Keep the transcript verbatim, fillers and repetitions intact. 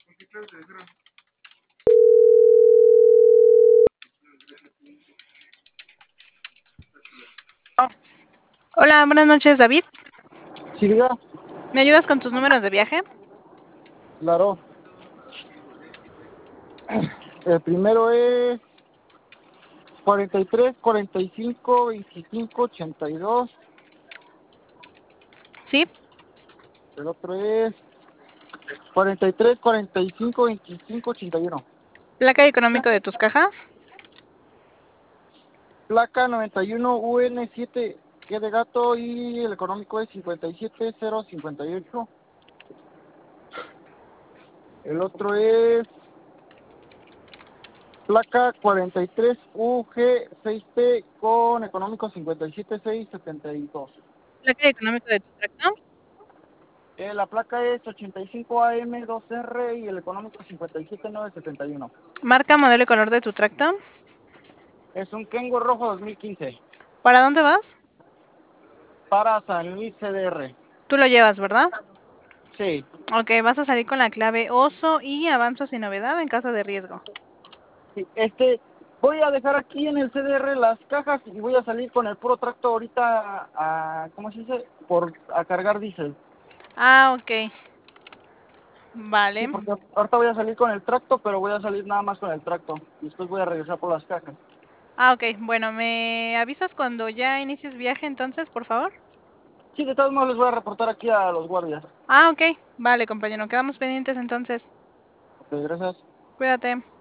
Hola, buenas noches, David. Sí, diga, ¿Me ayudas con tus números de viaje? claro. El primero es cuarenta y tres, cuarenta y cinco, veinticinco, ochenta y dos. Sí. El otro es cuarenta y tres, cuarenta y cinco, veinticinco, ochenta y uno. ¿Placa y económico de tus cajas? Placa noventa y uno U N siete G de gato y el económico es cincuenta y siete cero cincuenta y ocho. El otro es placa cuarenta y tres U G seis P con económico cincuenta y siete seis setenta y dos. ¿Placa y económico de tu tractor? Eh, la placa es ochenta y cinco A M dos R y el económico cincuenta y siete nueve setenta y uno. ¿Marca, modelo y color de tu tractor? Es un Kengo rojo dos mil quince ¿Para dónde vas? para San Luis C D R. Tú lo llevas, ¿verdad? Sí, Ok, vas a salir con la clave oso y avanzo sin novedad en caso de riesgo. sí. Este, voy a dejar aquí en el C D R las cajas y voy a salir con el puro tracto ahorita a, ¿cómo se dice? Por, a cargar diésel. Ah, ok. Vale. Sí, porque ahorita voy a salir con el tracto, pero voy a salir nada más con el tracto. Y después voy a regresar por las cajas. Ah, ok. Bueno, ¿me avisas cuando ya inicies viaje entonces, por favor? Sí, de todos modos les voy a reportar aquí a los guardias. Ah, ok. Vale, compañero. Quedamos pendientes entonces. Ok, gracias. Cuídate.